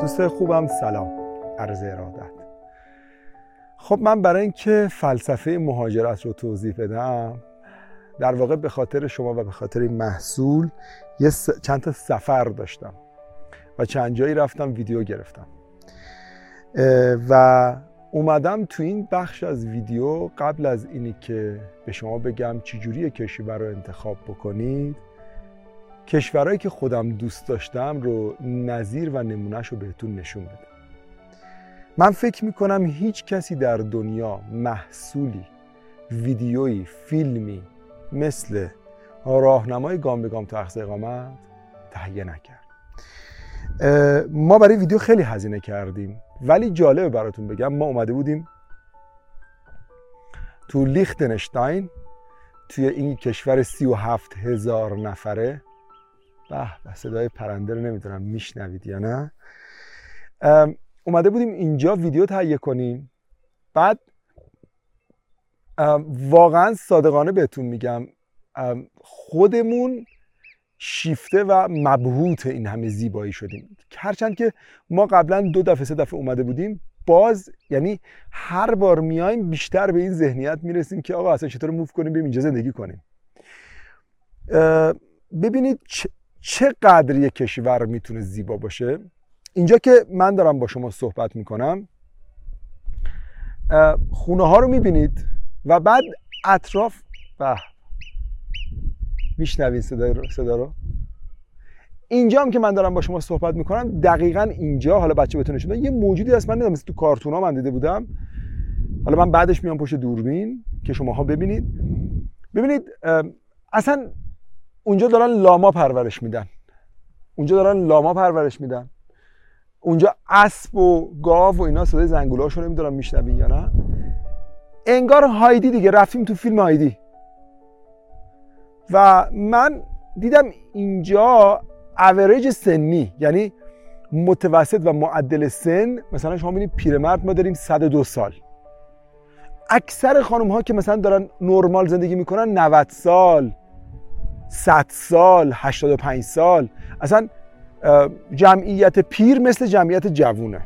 دوست خوبم سلام، عرض ارادت. خب من برای اینکه فلسفه مهاجرت رو توضیح بدم، در واقع به خاطر شما و به خاطر این محصول چند تا سفر داشتم و چند جایی رفتم ویدیو گرفتم و اومدم تو این بخش از ویدیو قبل از اینی که به شما بگم چجوری کشور رو انتخاب بکنید، کشورهایی که خودم دوست داشتم رو نظیر و نمونهش رو بهتون نشون بدم. من فکر میکنم هیچ کسی در دنیا محصولی، ویدیویی، فیلمی مثل راهنمای گام به گام تا اخذ اقامت تهیه نکرد. ما برای ویدیو خیلی هزینه کردیم، ولی جالبه براتون بگم ما اومده بودیم تو لیختنشتاین، توی این کشور 37,000 نفره. به صدای پرنده رو نمیدونم میشنوید یا نه. اومده بودیم اینجا ویدیو تهیه کنیم. بعد واقعا صادقانه بهتون میگم خودمون شیفته و مبهوت این همه زیبایی شدیم. هرچند که ما قبلا 2 دفعه 3 دفعه اومده بودیم، باز یعنی هر بار میایم بیشتر به این ذهنیت میرسیم که آقا اصلا چطور موو کنیم بریم اینجا زندگی کنیم. ببینید چقدر یک کشور میتونه زیبا باشه. اینجا که من دارم با شما صحبت میکنم خونه ها رو میبینید و بعد اطراف میشنوید صدا رو. اینجا هم که من دارم با شما صحبت میکنم دقیقاً اینجا، حالا بچه بهتون نشون یه موجودی هست، من نمیدونم مثل تو کارتونا من دیده بودم، حالا من بعدش میام پشت دوربین که شماها ببینید اصلا اونجا دارن لاما پرورش میدن. اونجا اسب و گاو و اینا صدای زنگوله‌هاشو نمیدونم میشنوین یا نه. انگار هایدی دیگه، رفتیم تو فیلم هایدی. و من دیدم اینجا اوریج سنی، یعنی متوسط و معدل سن، مثلا شما میبینید پیرمرد ما داریم 102 سال. اکثر خانم ها که مثلا دارن نرمال زندگی میکنن 90 سال، 100 سال، 85 سال. اصلا جمعیت پیر مثل جمعیت جوونه.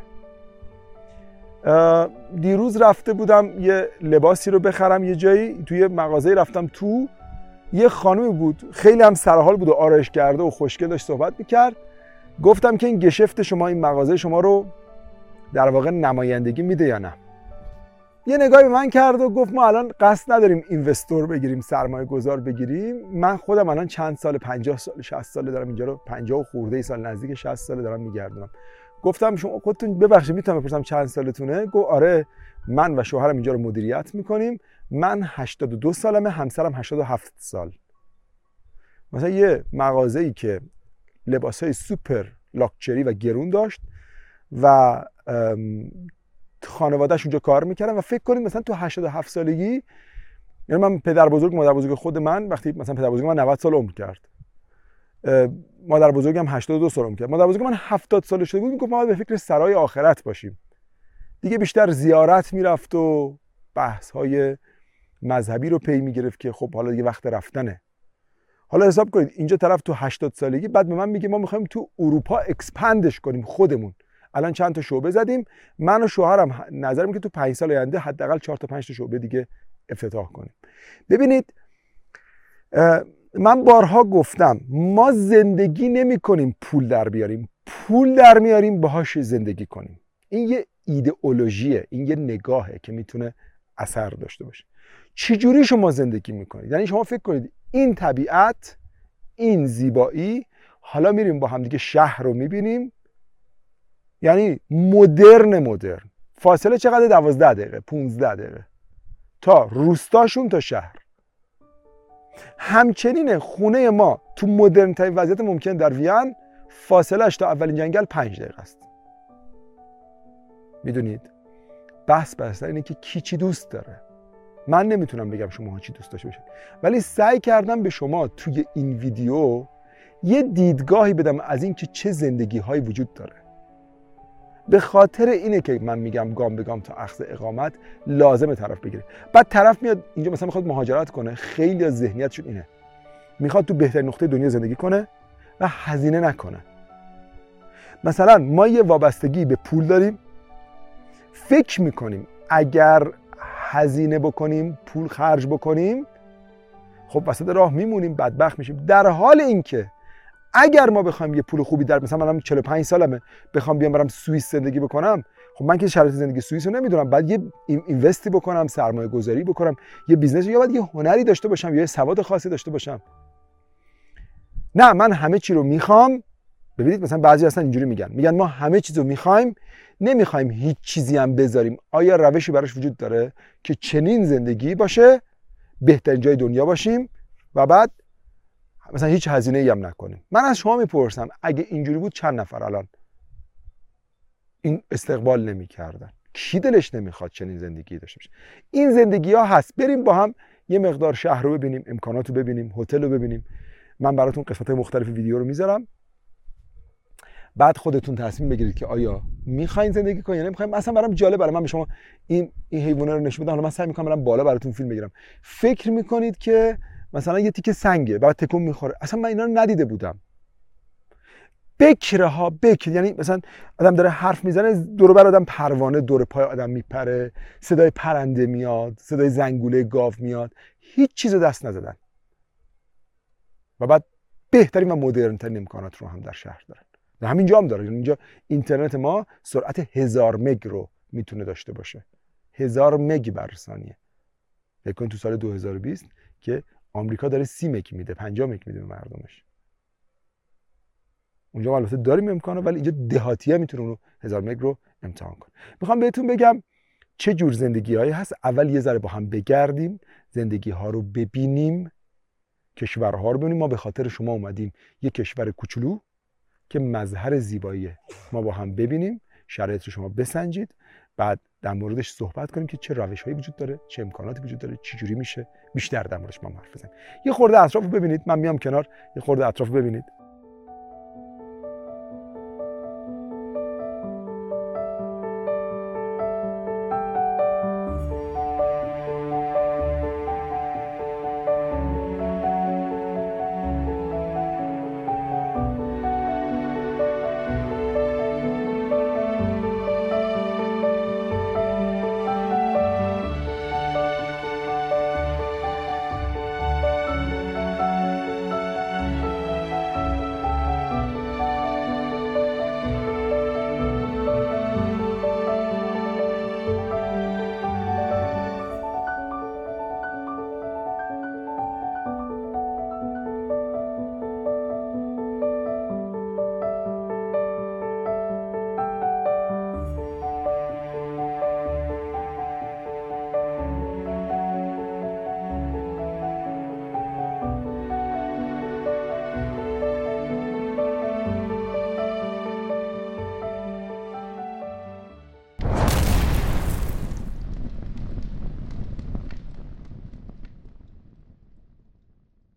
دیروز رفته بودم یه لباسی رو بخرم یه جایی، توی مغازه رفتم تو، یه خانومی بود خیلی هم سرحال بود و آرایش کرده و خوشگل داشت صحبت میکرد. گفتم که این گشفت شما، این مغازه شما رو در واقع نمایندگی میده یا نه؟ یه نگاهی به من کرد و گفت ما الان قصد نداریم اینوستور بگیریم، سرمایه گذار بگیریم. من خودم الان چند سال، 50 سال 60 سال دارم اینجا رو، 50 خورده سال، نزدیک 60 سال دارم میگردونم. گفتم شما خودتون ببخشید میتونم بپرسم چند سالتونه؟ گفت آره من و شوهرم اینجا رو مدیریت میکنیم. من 82 سالمه، همسرم 87 سال. مثلا یه مغازه‌ای که لباسای سوپر لاکچری و گرون داشت و خانواده‌اش اونجا کار میکردن و فکر کنید مثلا تو 87 سالگی، یعنی من مادر بزرگ خود من، وقتی مثلا پدر بزرگ من 90 سال عمر کرد، مادر بزرگم 82 سال عمر کرد، مادر بزرگ من 70 ساله شده بود، میگفت ما به فکر سرای آخرت باشیم. دیگه بیشتر زیارت میرفت و بحث‌های مذهبی رو پی میگرفت که خب حالا دیگه وقت رفتنه. حالا حساب کنید اینجا طرف تو 80 سالگی بعد به من میگه ما میخوایم تو اروپا اکسپندش کنیم خودمون. الان چند تا شعبه زدیم، من و شوهرم نظرم که تو 5 سال آینده حداقل 4 تا 5 تا شعبه دیگه افتتاح کنیم. ببینید من بارها گفتم ما زندگی نمی کنیم پول در بیاریم، پول در میاریم باهاش زندگی کنیم. این یه ایدئولوژیه، این یه نگاهه که میتونه اثر داشته باشه. چجوری شما زندگی میکنید؟ یعنی شما فکر کنید این طبیعت، این زیبایی، حالا میریم با هم دیگه شهر رو میبینیم، یعنی مدرن، فاصله چقدر؟ 12 دقیقه 15 دقیقه تا روستاشون تا شهر. همچنین خونه ما تو مدرن ترین وضعیت ممکن در وین فاصلهش تا اولین جنگل 5 دقیقه است. میدونید بحث اینه که کی چی دوست داره. من نمیتونم بگم شما چی دوست داشته باشید، ولی سعی کردم به شما توی این ویدیو یه دیدگاهی بدم از این که چه زندگی هایی وجود داره. به خاطر اینه که من میگم گام به گام تا اخذ اقامت لازمه طرف بگیره. بعد طرف میاد اینجا مثلا میخواد مهاجرت کنه، خیلی از ذهنیتشون اینه، میخواد تو بهترین نقطه دنیا زندگی کنه و هزینه نکنه. مثلا ما یه وابستگی به پول داریم، فکر میکنیم اگر هزینه بکنیم، پول خرج بکنیم، خب وسط راه میمونیم، بدبخت میشیم. در حال اینکه اگر ما بخوایم یه پول خوبی در مثلا منم 45 سالمه بخوام بیام برم سوئیس زندگی بکنم، خب من که شرایط زندگی سوئیس رو نمیدونم، بعد یه اینوستی بکنم، سرمایه گذاری بکنم، یه بیزنس، یا باید یه هنری داشته باشم یا یه سواد خاصی داشته باشم. نه، من همه چی رو میخوام. ببینید مثلا بعضی اصلا اینجوری میگن ما همه چیز رو میخوایم، نمیخوایم هیچ چیزی هم بذاریم. آیا روشی براش وجود داره که چنین زندگی باشه، بهترین جای دنیا باشیم و بعد مثلا هیچ هزینه‌ای هم نکنیم؟ من از شما میپرسم اگه اینجوری بود چند نفر الان این استقبال نمی‌کردن؟ کی دلش نمیخواد چنین زندگی داشته باشه؟ این زندگی‌ها هست. بریم با هم یه مقدار شهر رو ببینیم، امکانات رو ببینیم، هتل رو ببینیم. من براتون قسمت‌های مختلف ویدیو رو میذارم، بعد خودتون تصمیم بگیرید که آیا میخواین زندگی کنین یا نمیخواین. مثلا برام جالبه، من به شما این حیونا رو نشون بدم، حالا من سعی میکنم برم بالا براتون فیلم بگیرم. فکر میکنید که مثلا یه تیکه سنگه بعد تکون میخوره، اصلا من اینا رو ندیده بودم. بکر یعنی مثلا آدم داره حرف میزنه، دور و بر آدم پروانه دور پای آدم میپره، صدای پرنده میاد، صدای زنگوله گاو میاد، هیچ چیزو دست نزدن و بعد بهترین و مدرن ترین امکانات رو هم در شهر دارن. همینجا هم داره. اینجا اینترنت ما سرعت 1000 مگ رو میتونه داشته باشه، 1000 مگ بر ثانیه. فکر کن تو سال 2020 که آمریکا داره 30 مگ میده، 50 مگ میده به مردمش. اونجا البته داریم امکانو، ولی اینجا دهاتیه میتونه اونو 1000 مگ رو امتحان کنه. میخوام بهتون بگم چه جور زندگی‌هایی هست. اول یه ذره با هم بگردیم، زندگی‌ها رو ببینیم، کشورها رو ببینیم. ما به خاطر شما اومدیم یه کشور کوچولو که مظهر زیباییه، ما با هم ببینیم، شرایط رو شما بسنجید، بعد در موردش صحبت کنیم که چه روش‌هایی وجود داره، چه امکاناتی وجود داره، چه جوری میشه بیشتر در موردش ما حرف بزنیم. یه خورده اطراف رو ببینید، من میام کنار، یه خورده اطراف رو ببینید.